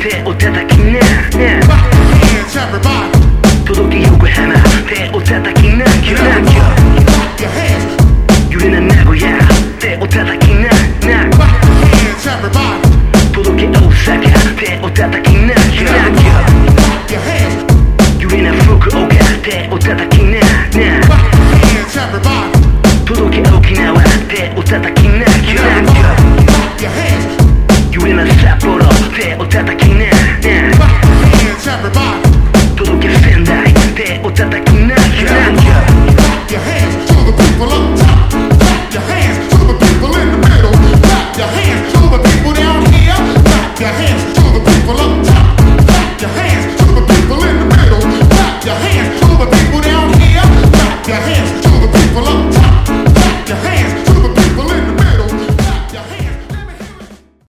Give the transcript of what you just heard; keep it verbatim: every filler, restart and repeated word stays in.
手を叩きな、ね、届け横浜手を叩きなきゃなきゃ揺れな名古屋手を叩きなな届け大阪手を叩きなきゃなきゃ揺れな福岡手を叩きなな届け沖縄手を叩きなきゃなきゃ揺れな札幌手を叩きなな届け仙台手を叩きなきゃなきゃ